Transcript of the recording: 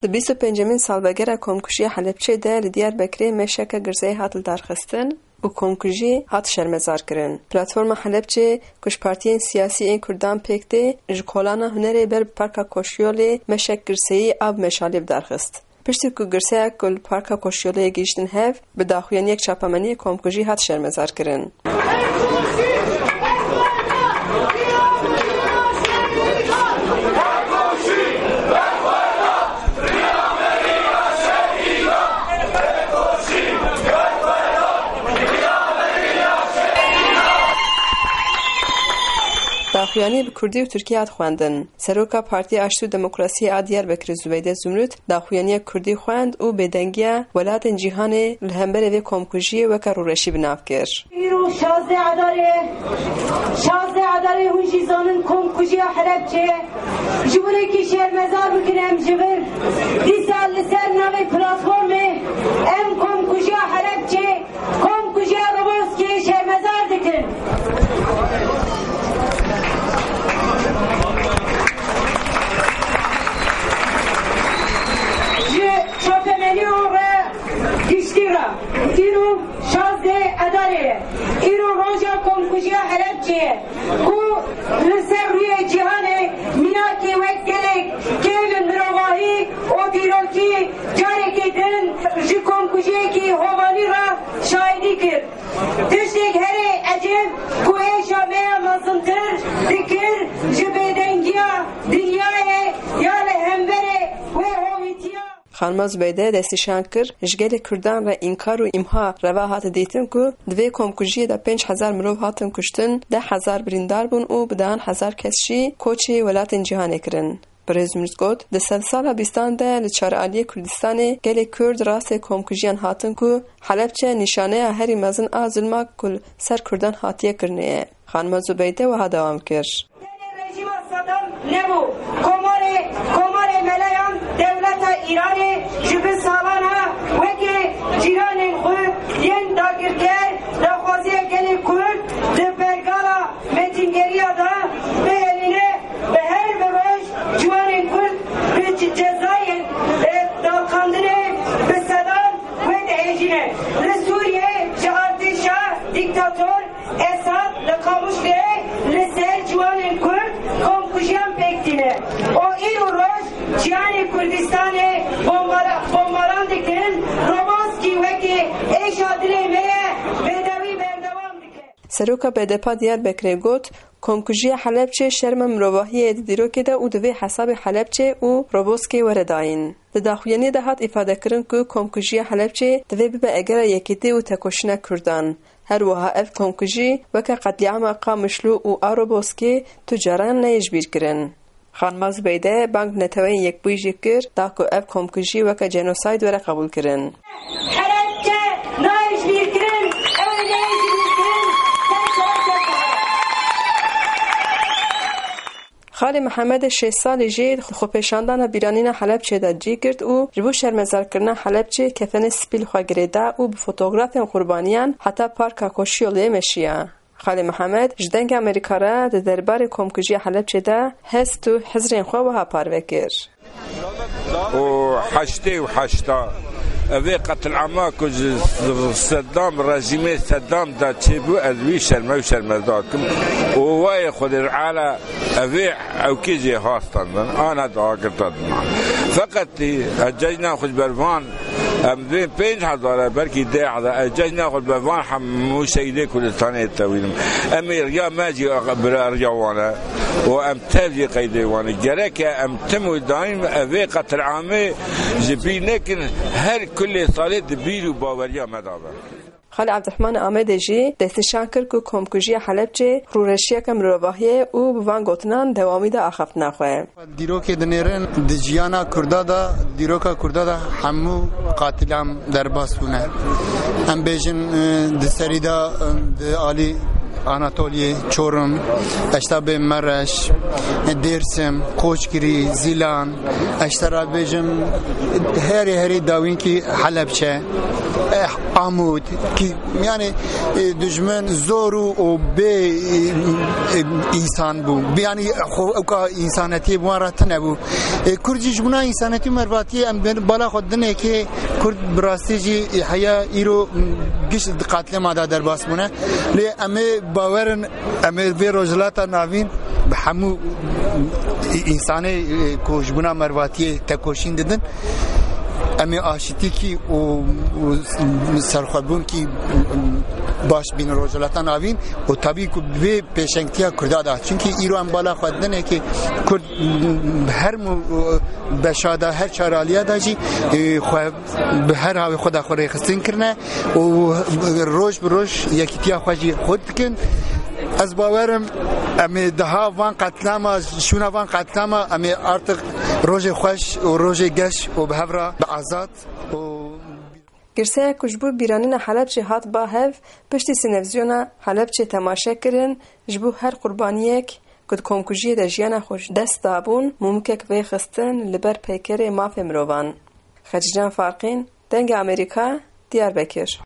Di 25 salvegera Komkujiyê Helepçê de li Diyarbekirê meşeke girseyê hat lidarxistin û komkujî hat şermezarkirin. Platforma Helepçê ku ji partiyên siyasî ên Kurdan pêk tê, ji kolana hunerê ber bi Parka Koşyolê meşek girseyî av meşalê bidarxist. Piştî ku girseyek ku li Parka Koşyolê gihîştin hev, bi daxuyaniyek çapemeniyê komkujî hat şermezarkirin. Daxuyanî bi Kurdî û Tirkî hat xwendin. Seroka Partiya Aştî û Demokrasiyê a Diyarbekirê Zübeyde Zümrüt daxuyaniya Kurdî xwend û bêdengiya welatên cîhanê li hemberê vê komkujiyê weke rûreşî bi nav kir. îro 16 Edarê hûn jî zanin Komkujiya Helepçê ji binekî şermezar bikin em ji vir. Dîsa li ser navê platformê em Komkujiya Helepçê, Komkujiya Roboskê şermezar dikin. îro 16 Edarê îro roja Komkujiya Helepçê ku li ser rûyê cîhanê mînakê wek gelek kêlin mirovahî û dîrokî carekê din ji komkujiyekî hovanî re şahidî kir. Tiştek herê ecêb ku êşa me ya mezintir dikir ji bêdengiya dinyayê ya li hemberê wê hovîtiya. Xanma Zübeyde destîşan kir ji gelê Kurdan re înkar û îmha reva hat dîtin ku di vê komkujiyê de 5000 mirov hatin kuştin, 10,000 birîndar bûn û bi 10,000 kes jî koçê welatên cîhanê kirin. Birêz Zümrüt got, di sed sala bîstan de li Çarealiyê Kurdistanê gelê Kurd rastê komkujiyan hatin ku Helepçe nîşaneya herî mezin a zulma ku li ser Kurdan hatiye kirinê ye. Xanma Zübeyde wiha dewam kir. Rejima Saddam nebû. Komarê meleyan devleta Îranê ji bin salan a wekî cîranên xwe yên dagirker daxwaziya gelê Kurd di bergala metîngeriya da bihêlîne bi her bir roj ciwanên Kurd bi cezayên dalxandinê bi sedan wê dihêjîne. Li Sûriyê ji artêşa dîktator Esad li Qamişlê li ser ciwanên Kurd komkujiyan pêk dîne. O îro roj cihanê Kurdistanê bombaran dikin, Romanskî wekî êşa dilê me ye bêdewî berdewam dike. Seroka BDP Diyarbekirê got, Komkujiya Helepçê şerma mirovahiyê di dîrokê de û di vê hesabê Helepçê û Roboskê were dayîn. Di daxuyaniyê de hat îfadekirin ku Komkujiya Helepçê divê bibe egera yekîtî û tekoşîna Kurdan. Her wiha ev komkujî weke qetlîama Qamişlû û a Roboskê tu caran neyê ji bîr kirin. Xanma Zübeyde bank neteweyên yekbûyî jî kir da ku ev komkujî weke genosayd were qebûl kirin. Helepçe nayê ji bîr kirin, ew ê neyê ji bîr kirin, Xalê Mihemedê 6 salî jê xwepêşandana bîranîna Helepçê de cî girt û ji bo şermezarkirina Helepçê kefenê spî li xwe girêda û bi fotografên qurbaniyan heta Parka Koşyolê meşiya. Xalê Mihemed ji dengê Amerîka re di derbarê Komkujiya Helepçê de hest û hizrên xwe wiha parve kir. û heştê û heşta evê qetilama ku ji Seddam rejîmê Seddam de çêbû ez wî şerme û şermezar kim û wayê Xwedê ala evê ewkê jê hastan min ana dagirta diman. Feqetî ez cejna xwe ji bervan em vê 5,000 belkî 10,000 ez cejna xwe ji bervan hemû şehîdê Kurdistanê tewînim. Em ê riya me jî riya wan e û em tev jî qeydê wan e. Gerek e em tim û daîm evê qetilame ji bîr nekin her kulê salê di bîr û baweriya me da be. Xalê Abdurehman Amedê jî destîşan kir ku Komkujiya Helepçê rûreşiyeka mirovahiyê û bi van gotinan dewamî de axaftina xwe. Dîrokê dinêrin di ciyana Kurda da dîroka Kurda da hemû qatilan derbas bûne. Em bêjin di serî da di alî Anatoliye, Çorum, Eştabê Mereş, Dêrsim, Koçgirî, Zîlan, Eştera bêjim herî dawînkî Helepçe, عمود کی یعنی دشمن زور و به انسان بو یعنی خو اوکا انسانیتی بوارت نبو کردیش بنا انسانیتی مرواتی ام بالا خودنه که کرد براستیجی حیا ایرو گش قاتل ماده در باس بونه لی امه باورن امه به روزلات ناوین به همو انسانی کوش بنا مرواتی تکوشین دادن امی آشتی کی و سرخوابون کی باش بین روزلاتان آوین و طبیعی که به پیشنگتیا کرده داد چونکه ایرو هم بالا خودنه که کرد هر بشاده هر چارالیا داشی به هر هاوی خدا خوری خستین کرنه و روش به روش یکیتیا خوشی خود کن از باورم امی دها وان قتلما شونا وان قتلما امی ارتق روز خوش و روز گش و به هفرا به آزاد و گرسه کجبو بیرانین حلب چه هات با هف پشتی سینوزیونا حلب چه تماشا کرن جبو هر قربانیک کد کمکوژی دا جیانا خوش دست دابون ممکک وی خستن لبر پیکر ماف مروان خججان فارقین دنگ امریکا دیار بکر